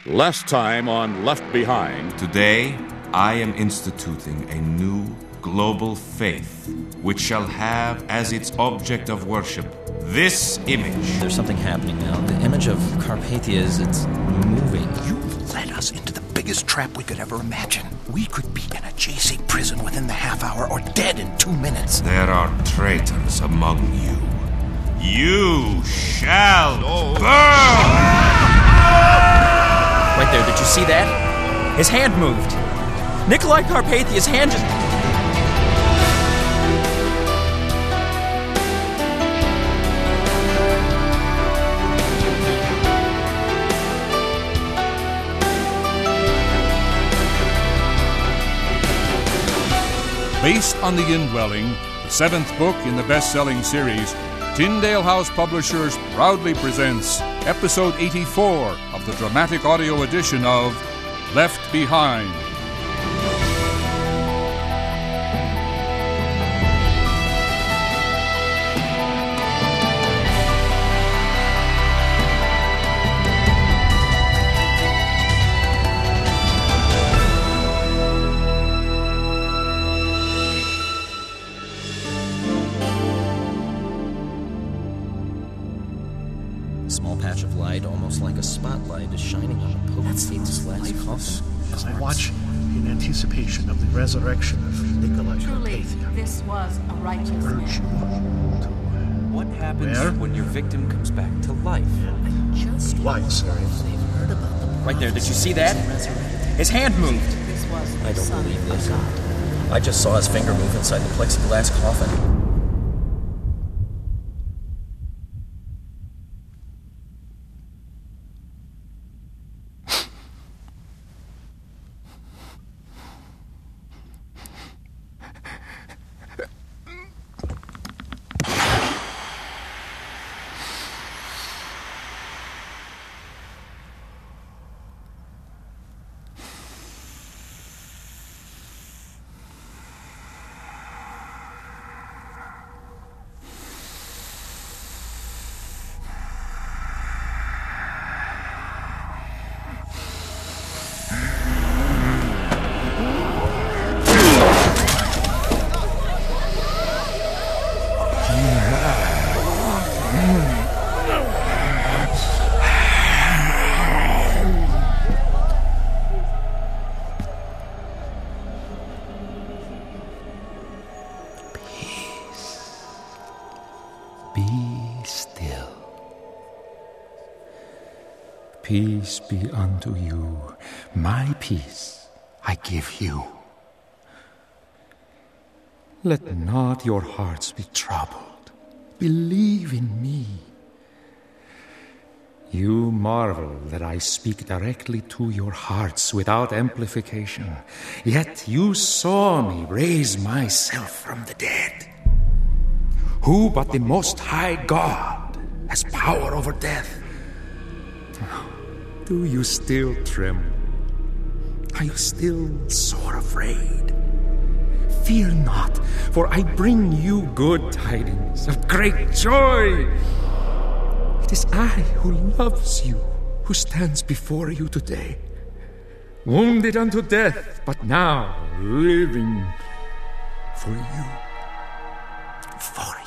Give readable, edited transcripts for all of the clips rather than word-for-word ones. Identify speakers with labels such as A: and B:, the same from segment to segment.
A: Last time on Left Behind.
B: Today, I am instituting a new global faith, which shall have as its object of worship this image.
C: There's something happening now. The image of Carpathia it's moving.
D: You led us into the biggest trap we could ever imagine. We could be in a JC prison within the half hour or dead in 2 minutes.
B: There are traitors among you. You shall burn!
C: Right there, did you see that? His hand moved. Nikolai Carpathia's hand just...
E: Based on The Indwelling, the 7th book in the best-selling series, Tyndale House Publishers proudly presents Episode 84 of the dramatic audio edition of Left Behind.
C: Small patch of light, almost like a spotlight, is shining on the Pope-Saint's glass coffin.
F: As I watch in anticipation of the resurrection of Nikolai
G: Truly,
F: Carpathia.
G: this was a righteous
F: Urge you
G: man.
F: to
H: What happens
F: Where?
H: when your victim comes back to life?
F: why, sir?
C: Right there, did you see that? His hand moved.
G: This was the
C: I don't
G: Son
C: believe
G: of
C: this.
G: God.
C: I just saw his finger move inside the plexiglass coffin.
I: Be still. Peace be unto you. My peace I give you. Let not your hearts be troubled. Believe in me. You marvel that I speak directly to your hearts without amplification. Yet you saw me raise myself from the dead. Who but the Most High God has power over death? Do you still tremble? Are you still sore afraid? Fear not, for I bring you good tidings of great joy. It is I who loves you, who stands before you today, wounded unto death, but now living for you. For you.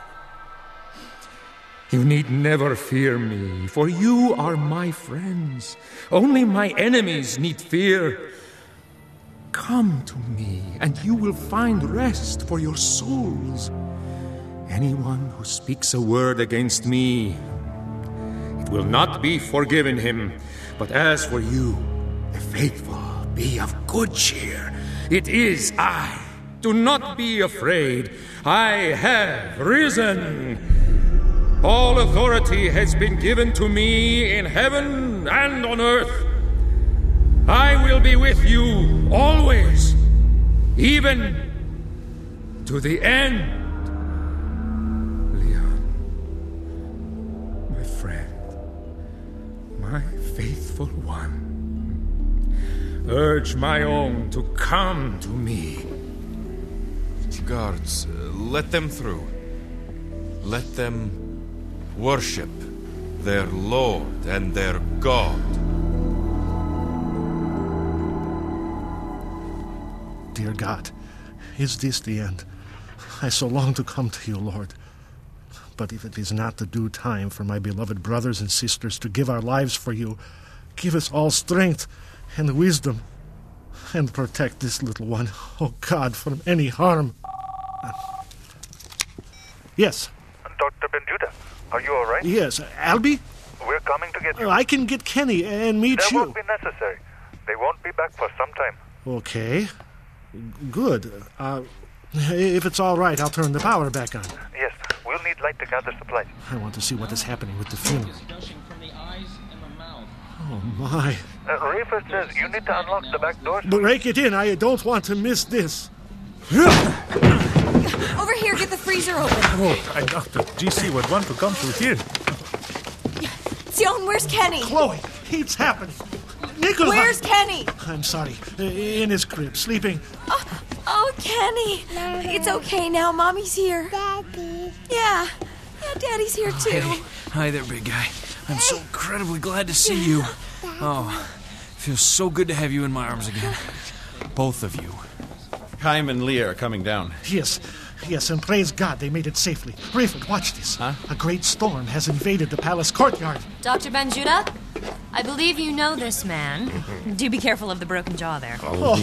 I: You need never fear me, for you are my friends. Only my enemies need fear. Come to me, and you will find rest for your souls. Anyone who speaks a word against me, it will not be forgiven him. But as for you, the faithful, be of good cheer. It is I. Do not be afraid. I have risen. All authority has been given to me in heaven and on earth. I will be with you always, even to the end. Leon, my friend, my faithful one, urge my own to come to me.
B: Guards, let them through. Let them worship their Lord and their God.
F: dear God, is this the end? I so long to come to you, Lord. But if it is not the due time for my beloved brothers and sisters to give our lives for you, give us all strength and wisdom, and protect this little one, oh God, from any harm. Yes.
G: Dr. Benjuda, are you all right?
F: Yes. Albie?
G: We're coming to get you.
F: I can get Kenny and meet
G: That
F: you.
G: won't be necessary. They won't be back for some time.
F: Okay. Good. If it's all right, I'll turn the power back on.
G: Yes, we'll need light to gather supplies.
F: I want to see what is happening with the funeral. Oh, my.
G: Rayford says you need to unlock the back door.
F: Break it in. I don't want to miss this.
J: Over here, get the freezer open.
K: Oh, and Dr. GC would want to come through here.
J: Sion, where's Kenny?
F: Chloe, it's happening. Nikolai!
J: Where's Kenny?
F: I'm sorry. In his crib, sleeping.
J: Oh, Kenny. It's okay now. Mommy's here.
L: Daddy.
J: Yeah, Daddy's here too.
C: Hey. Hi there, big guy. I'm so incredibly glad to see you. Oh, it feels so good to have you in my arms again. Both of you.
M: Chaim and Leah are coming down.
F: Yes, and praise God they made it safely. Rayford, watch this.
M: Huh?
F: A great storm has invaded the palace courtyard.
N: Dr. Benjuda, I believe you know this man. Do be careful of the broken jaw there.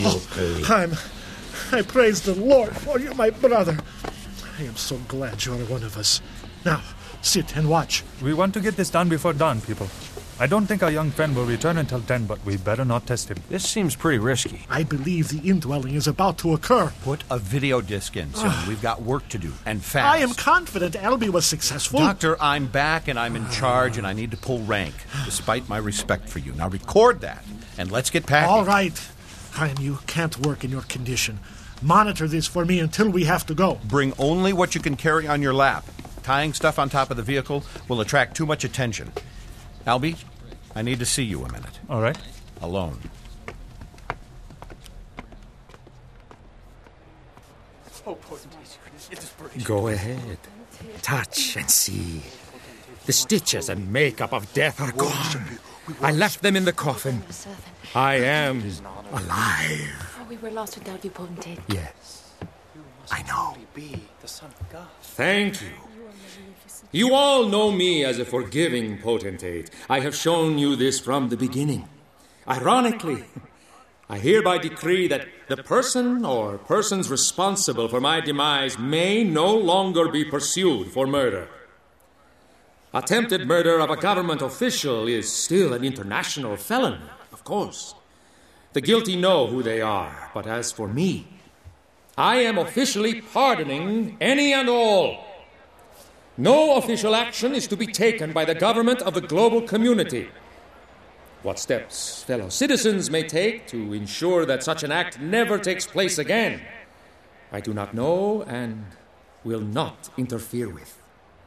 F: I praise the Lord for you, my brother. I am so glad you're one of us. Now, sit and watch.
K: We want to get this done before dawn, people. I don't think our young friend will return until 10, but we better not test him.
C: This seems pretty risky.
F: I believe the indwelling is about to occur.
M: Put a video disc in, son. We've got work to do, and fast.
F: I am confident Albie was successful.
M: Doctor, I'm back, and I'm in charge, and I need to pull rank, despite my respect for you. Now record that, and let's get packing.
F: All right. Chaim, you can't work in your condition. Monitor this for me until we have to go.
M: Bring only what you can carry on your lap. Tying stuff on top of the vehicle will attract too much attention. Albie, I need to see you a minute.
K: All right.
M: Alone.
I: Go ahead. Touch and see. The stitches and makeup of death are gone. I left them in the coffin. I am alive.
L: We were lost without you, Potentate.
I: Yes. I know. Thank you. You all know me as a forgiving potentate. I have shown you this from the beginning. Ironically, I hereby decree that the person or persons responsible for my demise may no longer be pursued for murder. Attempted murder of a government official is still an international felony, of course. The guilty know who they are, but as for me, I am officially pardoning any and all. No official action is to be taken by the government of the global community. What steps fellow citizens may take to ensure that such an act never takes place again, I do not know and will not interfere with.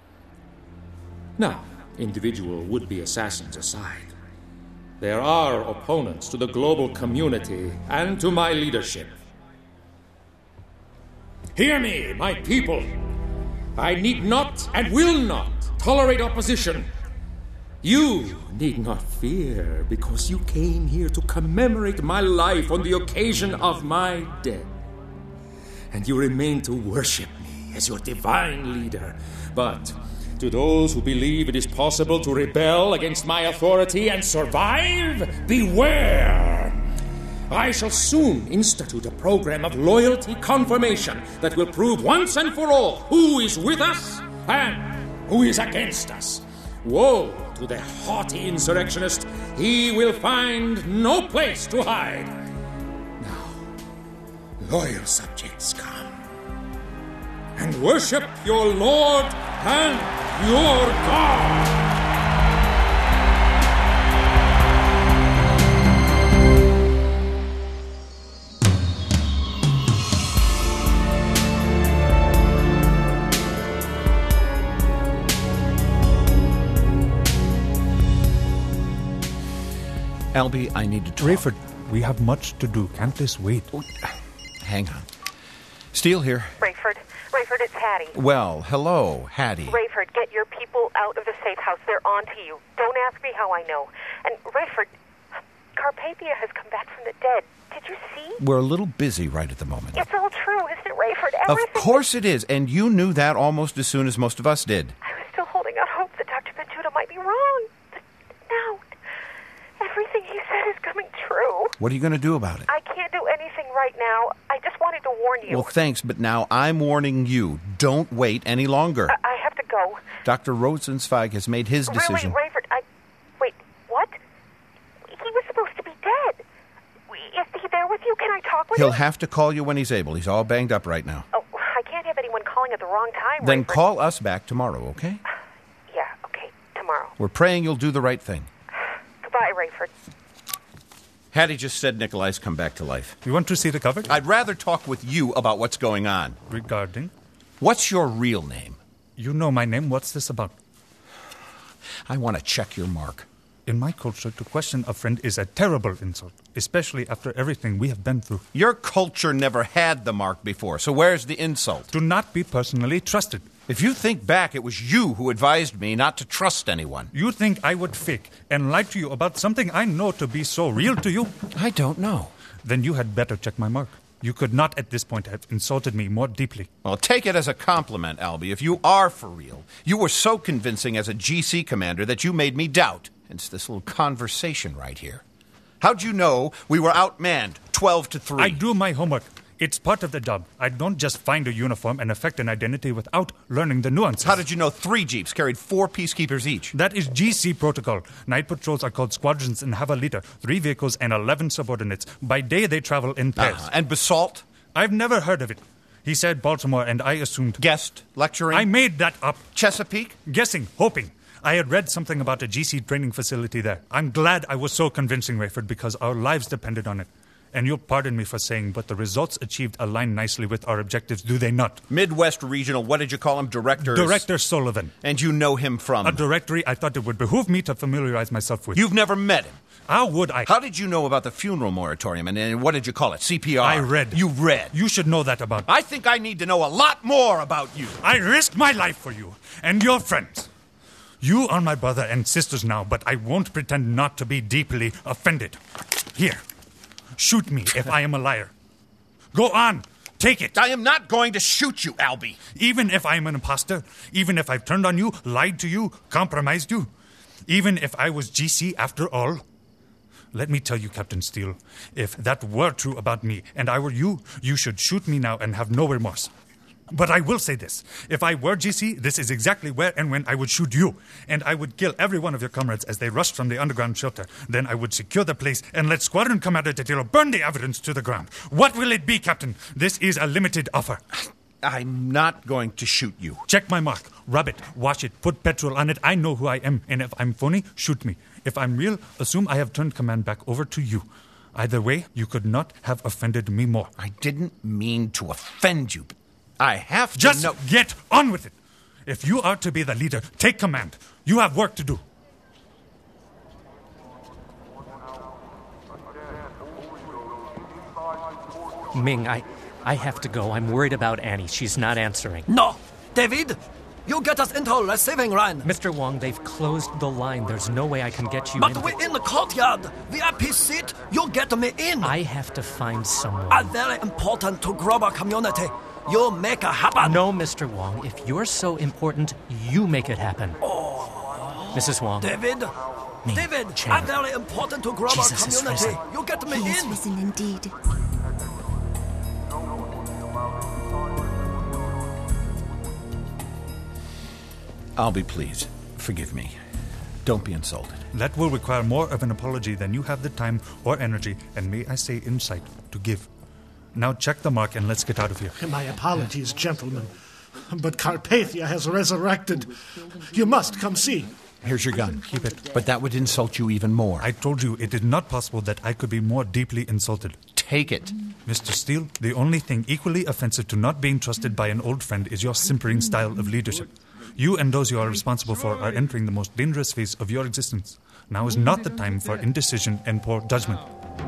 I: Now, individual would-be assassins aside, there are opponents to the global community and to my leadership. Hear me, my people. I need not and will not tolerate opposition. You need not fear, because you came here to commemorate my life on the occasion of my death. And you remain to worship me as your divine leader. But to those who believe it is possible to rebel against my authority and survive, beware! I shall soon institute a program of loyalty confirmation that will prove once and for all who is with us and who is against us. Woe to the haughty insurrectionist. He will find no place to hide. Now, loyal subjects, come and worship your Lord and your God.
M: Albie, I need to talk.
K: Rayford, we have much to do. Can't this wait?
M: Hang on. Steele here.
O: Rayford, it's Hattie.
M: Well, hello, Hattie.
O: Rayford, get your people out of the safe house. They're on to you. Don't ask me how I know. And Rayford, Carpe Carpathia has come back from the dead. Did you see?
M: We're a little busy right at the moment.
O: It's all true, isn't it, Rayford?
M: Of
O: Everything...
M: course it is, and you knew that almost as soon as most of us did.
O: I was still holding out hope that Dr. Ventura might be wrong. But now, everything he said is coming true.
M: What are you going to do about it?
O: I can't do anything right now. I just wanted to warn you.
M: Well, thanks, but now I'm warning you. Don't wait any longer.
O: I have to go.
M: Dr. Rosenzweig has made his decision.
O: Really, Rayford, Wait, what? He was supposed to be dead. Is he there with you? Can I talk with him?
M: He'll have to call you when he's able. He's all banged up right now.
O: Oh, I can't have anyone calling at the wrong time,
M: Then
O: Rayford.
M: call us back tomorrow, okay?
O: Yeah, okay, tomorrow.
M: We're praying you'll do the right thing.
O: Goodbye, Rayford.
M: Hattie just said Nikolai's come back to life.
K: You want to see the cover?
M: I'd rather talk with you about what's going on.
K: Regarding?
M: What's your real name?
K: You know my name. What's this about?
M: I want to check your mark.
K: In my culture, to question a friend is a terrible insult, especially after everything we have been through.
M: Your culture never had the mark before, so where's the insult?
K: Do not be personally trusted.
M: If you think back, it was you who advised me not to trust anyone.
K: You think I would fake and lie to you about something I know to be so real to you?
M: I don't know.
K: Then you had better check my mark. You could not at this point have insulted me more deeply.
M: Well, take it as a compliment, Albie. If you are for real, you were so convincing as a GC commander that you made me doubt. Hence this little conversation right here. How'd you know we were outmanned 12-3?
K: I do my homework. It's part of the job. I don't just find a uniform and affect an identity without learning the nuances.
M: How did you know 3 jeeps carried 4 peacekeepers each?
K: That is GC protocol. Night patrols are called squadrons and have a leader, 3 vehicles and 11 subordinates. By day, they travel in pairs.
M: And Basalt?
K: I've never heard of it. He said Baltimore, and I assumed...
M: Guest? Lecturing?
K: I made that up.
M: Chesapeake?
K: Guessing, hoping. I had read something about a GC training facility there. I'm glad I was so convincing, Rayford, because our lives depended on it. And you'll pardon me for saying, but the results achieved align nicely with our objectives, do they not?
M: Midwest Regional, what did you call him?
K: Director Sullivan.
M: And you know him from?
K: A directory I thought it would behoove me to familiarize myself with.
M: You've never met him?
K: How would I?
M: How did you know about the funeral moratorium, and what did you call it, CPR?
K: I read.
M: You read?
K: You should know that about me.
M: I think I need to know a lot more about you.
K: I risked my life for you and your friends. You are my brother and sisters now, but I won't pretend not to be deeply offended. Here. Shoot me if I am a liar. Go on. Take it.
M: I am not going to shoot you, Albie.
K: Even if I am an imposter, even if I've turned on you, lied to you, compromised you, even if I was GC after all. Let me tell you, Captain Steele, if that were true about me and I were you, you should shoot me now and have no remorse. But I will say this. If I were GC, this is exactly where and when I would shoot you. And I would kill every one of your comrades as they rushed from the underground shelter. Then I would secure the place and let Squadron Commander Titilo burn the evidence to the ground. What will it be, Captain? This is a limited offer.
M: I'm not going to shoot you.
K: Check my mark. Rub it. Wash it. Put petrol on it. I know who I am. And if I'm phony, shoot me. If I'm real, assume I have turned command back over to you. Either way, you could not have offended me more.
M: I didn't mean to offend you, but I have to
K: Just
M: know...
K: get on with it. If you are to be the leader, take command. You have work to do.
P: Ming, I have to go. I'm worried about Annie. She's not answering.
Q: No! David! You get us into a receiving line.
P: Mr. Wong, they've closed the line. There's no way I can get you in.
Q: But we're in the courtyard. VIP seat. You get me in.
P: I have to find someone.
Q: I'm very important to Grover community. You make it happen.
P: No, Mr. Wong. If you're so important, you make it happen.
Q: Oh.
P: Mrs. Wong.
Q: David.
P: Ming,
Q: David,
P: Chen.
Q: I'm very important to Grover
P: Jesus
Q: community. You get me
J: He
Q: in.
J: is risen indeed.
M: Albie, please, forgive me. Don't be insulted.
K: That will require more of an apology than you have the time or energy, and may I say insight, to give. Now check the mark and let's get out of here.
F: My apologies, gentlemen. But Carpathia has resurrected. You must come see.
M: Here's your gun.
K: Keep it.
M: But that would insult you even more.
K: I told you it is not possible that I could be more deeply insulted.
M: Take it.
K: Mr. Steele, the only thing equally offensive to not being trusted by an old friend is your simpering style of leadership. You and those you are responsible for are entering the most dangerous phase of your existence. Now is not the time for indecision and poor judgment.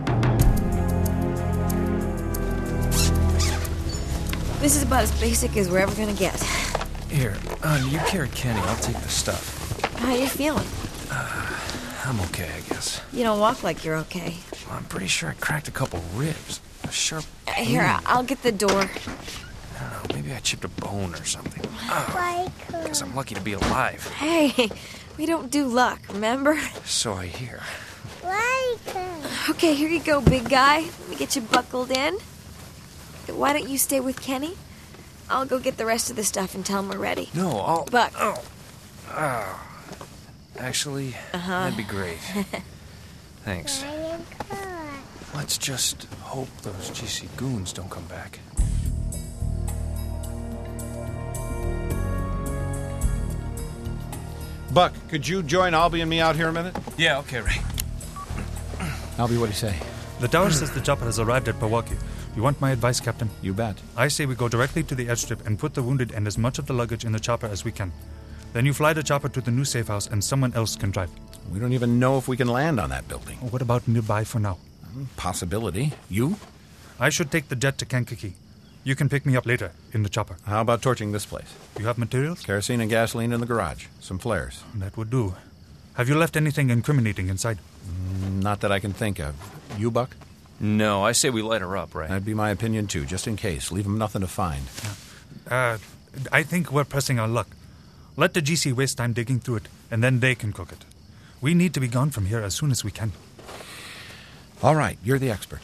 J: This is about as basic as we're ever gonna get.
C: Here, you carry Kenny. I'll take the stuff.
J: How you feeling?
C: I'm okay, I guess.
J: You don't walk like you're okay.
C: I'm pretty sure I cracked a couple ribs. A sharp pain.
J: Here, I'll get the door.
C: I don't know, maybe I chipped a bone or something. I guess I'm lucky to be alive.
J: Hey, we don't do luck, remember?
C: So I hear.
J: Okay, here you go, big guy. Let me get you buckled in. Why don't you stay with Kenny? I'll go get the rest of the stuff and tell him we're ready.
C: No, I'll...
J: Buck.
C: Actually, that'd be great. Thanks. Let's just hope those GC goons don't come back.
M: Buck, could you join Albie and me out here a minute?
C: Yeah, okay, Ray.
M: Albie, what'd he say?
K: The tower says the chopper has arrived at Pewaukee. You want my advice, Captain?
M: You bet.
K: I say we go directly to the airstrip and put the wounded and as much of the luggage in the chopper as we can. Then you fly the chopper to the new safe house and someone else can drive.
M: We don't even know if we can land on that building.
K: What about nearby for now?
M: Possibility. You?
K: I should take the jet to Kankakee. You can pick me up later in the chopper.
M: How about torching this place?
K: You have materials?
M: Kerosene and gasoline in the garage. Some flares.
K: That would do. Have you left anything incriminating inside?
M: Not that I can think of. You, Buck?
C: No, I say we light her up, Ray.
M: That'd be my opinion, too, just in case. Leave them nothing to find.
K: I think we're pressing our luck. Let the GC waste time digging through it, and then they can cook it. We need to be gone from here as soon as we can.
M: All right, you're the expert.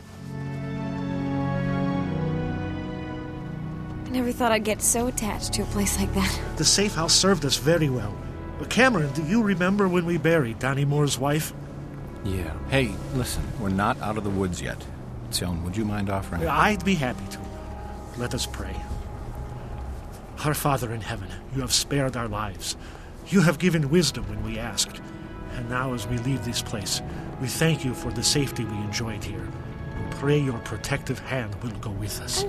J: I never thought I'd get so attached to a place like that.
F: The safe house served us very well. Cameron, do you remember when we buried Donnie Moore's wife?
M: Yeah. Hey, listen, we're not out of the woods yet. Sion, would you mind offering?
F: I'd be happy to. Let us pray. Our Father in heaven, you have spared our lives. You have given wisdom when we asked. And now as we leave this place, we thank you for the safety we enjoyed here. And pray your protective hand will go with us.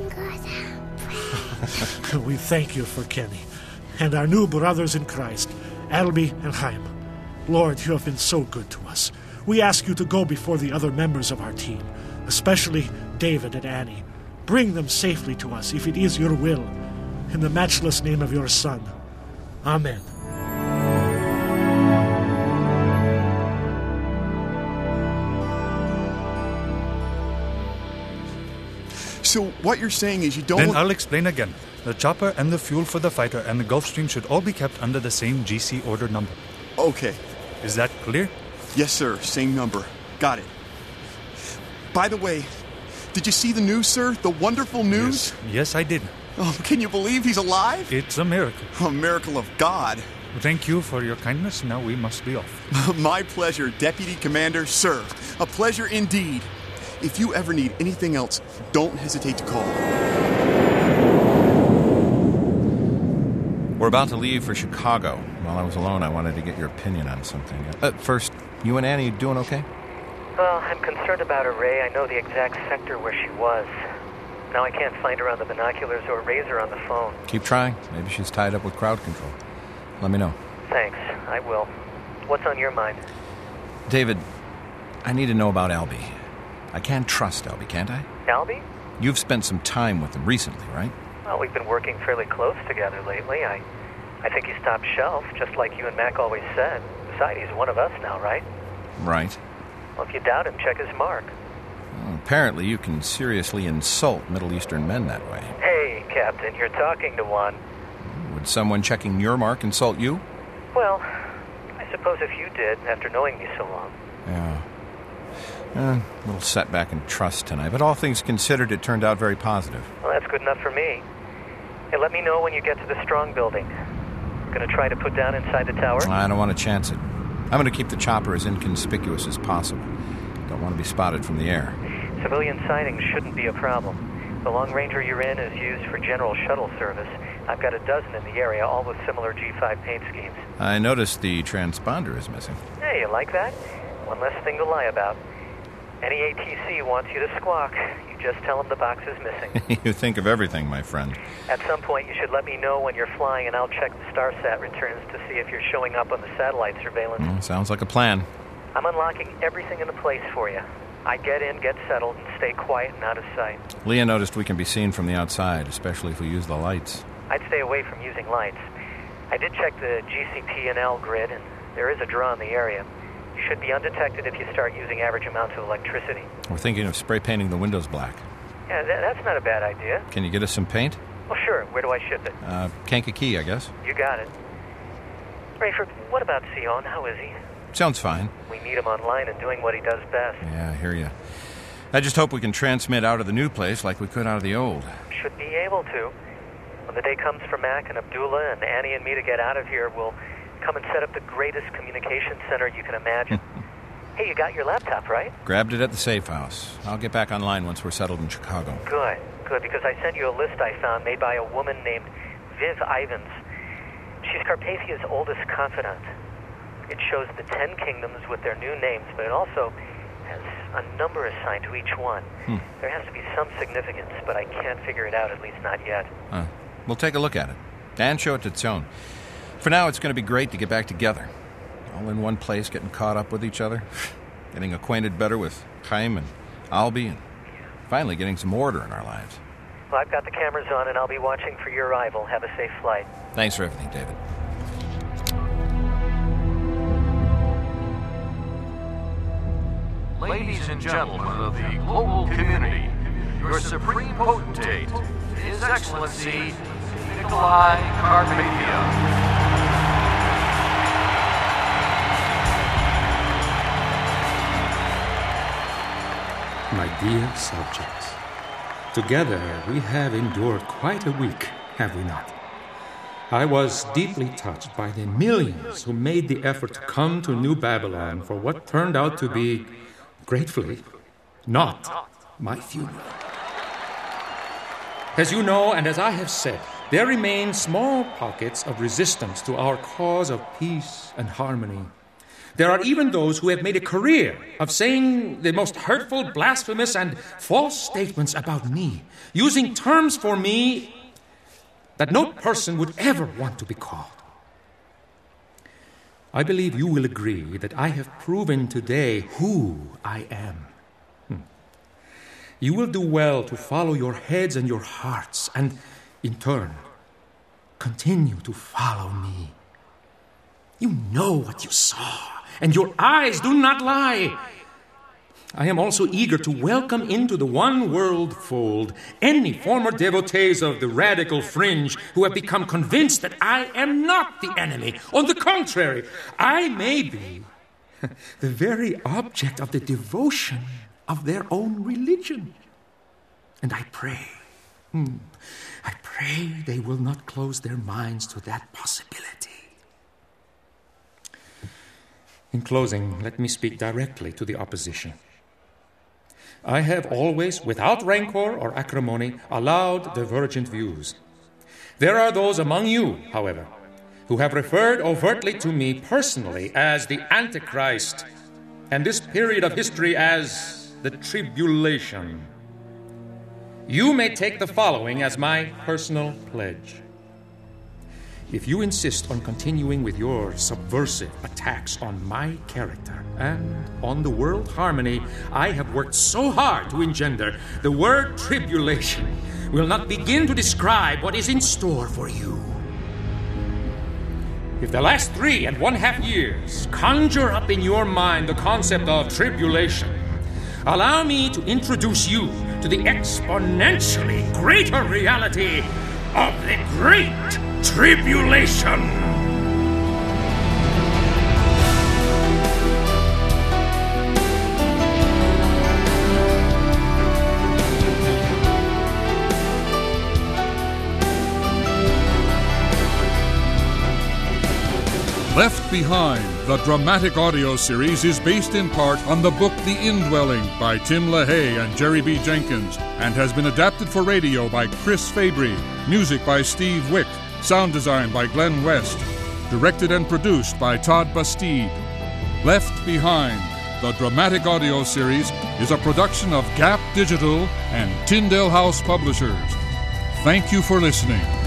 F: We thank you for Kenny and our new brothers in Christ, Albie and Chaim. Lord, you have been so good to us. We ask you to go before the other members of our team, especially David and Annie. Bring them safely to us if it is your will. In the matchless name of your Son. Amen.
R: So what you're saying is you don't...
K: Then I'll explain again. The chopper and the fuel for the fighter and the Gulfstream should all be kept under the same GC order number.
R: Okay.
K: Is that clear?
R: Yes, sir. Same number. Got it. By the way, did you see the news, sir? The wonderful news?
K: Yes, I did.
R: Oh, can you believe he's alive?
K: It's a miracle.
R: A miracle of God.
K: Thank you for your kindness. Now we must be off.
R: My pleasure, Deputy Commander, sir. A pleasure indeed. If you ever need anything else, don't hesitate to call.
M: We're about to leave for Chicago. While I was alone, I wanted to get your opinion on something. First, you and Annie doing okay?
S: Well, I'm concerned about her, Ray. I know the exact sector where she was. Now I can't find her on the binoculars or raise her on the phone.
M: Keep trying. Maybe she's tied up with crowd control. Let me know.
S: Thanks. I will. What's on your mind?
M: David, I need to know about Albie. I can trust Albie, can't I?
S: Albie?
M: You've spent some time with him recently, right?
S: Well, we've been working fairly close together lately. I think he's top shelf, just like you and Mac always said. Besides, he's one of us now, right?
M: Right.
S: Well, if you doubt him, check his mark.
M: Well, apparently you can seriously insult Middle Eastern men that way.
S: Hey, Captain, you're talking to one.
M: Would someone checking your mark insult you?
S: Well, I suppose if you did, after knowing me so long.
M: Yeah. A little setback in trust tonight, but all things considered, it turned out very positive.
S: Well, that's good enough for me. Hey, let me know when you get to the Strong building. We're going to try to put down inside the tower.
M: I don't want to chance it. I'm going to keep the chopper as inconspicuous as possible. Don't want to be spotted from the air.
S: Civilian sightings shouldn't be a problem. The Long Ranger you're in is used for general shuttle service. I've got a dozen in the area, all with similar G5 paint schemes.
M: I noticed the transponder is missing.
S: Hey, you like that? One less thing to lie about. Any ATC wants you to squawk. You just tell them the box is missing.
M: You think of everything, my friend.
S: At some point, you should let me know when you're flying, and I'll check the StarSat returns to see if you're showing up on the satellite surveillance.
M: Sounds like a plan.
S: I'm unlocking everything into place for you. I get in, get settled, and stay quiet and out of sight.
M: Leah noticed we can be seen from the outside, especially if we use the lights.
S: I'd stay away from using lights. I did check the GCP&L grid, and there is a draw in the area. You should be undetected if you start using average amounts of electricity.
M: We're thinking of spray painting the windows black.
S: Yeah, that's not a bad idea.
M: Can you get us some paint?
S: Well, sure. Where do I ship it?
M: Kankakee, I guess.
S: You got it. Rayford, what about Sion? How is he?
M: Sounds fine.
S: We need him online and doing what he does best.
M: Yeah, I hear you. I just hope we can transmit out of the new place like we could out of the old.
S: Should be able to. When the day comes for Mac and Abdullah and Annie and me to get out of here, we'll come and set up the greatest communication center you can imagine. Hey, you got your laptop, right?
M: Grabbed it at the safe house. I'll get back online once we're settled in Chicago.
S: Good, because I sent you a list I found made by a woman named Viv Ivins. She's Carpathia's oldest confidant. It shows the 10 kingdoms with their new names, but it also has a number assigned to each one. There has to be some significance, but I can't figure it out, at least not yet.
M: We'll take a look at it and show it to Tzion. For now, it's going to be great to get back together. All in one place, getting caught up with each other, getting acquainted better with Chaim and Albie, and finally getting some order in our lives.
S: Well, I've got the cameras on, and I'll be watching for your arrival. Have a safe flight.
M: Thanks for everything, David.
T: Ladies and gentlemen of the global community, your supreme potentate, His Excellency Nikolai Carpathia.
I: My dear subjects, together we have endured quite a week, have we not? I was deeply touched by the millions who made the effort to come to New Babylon for what turned out to be, gratefully, not my funeral. As you know, and as I have said, there remain small pockets of resistance to our cause of peace and harmony. There are even those who have made a career of saying the most hurtful, blasphemous, and false statements about me, using terms for me that no person would ever want to be called. I believe you will agree that I have proven today who I am. You will do well to follow your heads and your hearts, and in turn, continue to follow me. You know what you saw, and your eyes do not lie. I am also eager to welcome into the one world fold any former devotees of the radical fringe who have become convinced that I am not the enemy. On the contrary, I may be the very object of the devotion of their own religion. And I pray they will not close their minds to that possibility. In closing, let me speak directly to the opposition. I have always, without rancor or acrimony, allowed divergent views. There are those among you, however, who have referred overtly to me personally as the Antichrist, and this period of history as the Tribulation. You may take the following as my personal pledge. If you insist on continuing with your subversive attacks on my character and on the world harmony I have worked so hard to engender, the word tribulation will not begin to describe what is in store for you. If the last 3.5 years conjure up in your mind the concept of tribulation, allow me to introduce you to the exponentially greater reality of the Great Tribulation.
E: Left Behind, the dramatic audio series, is based in part on the book The Indwelling by Tim LaHaye and Jerry B. Jenkins, and has been adapted for radio by Chris Fabry, music by Steve Wick, sound design by Glenn West, directed and produced by Todd Bastide. Left Behind, the dramatic audio series, is a production of Gap Digital and Tyndale House Publishers. Thank you for listening.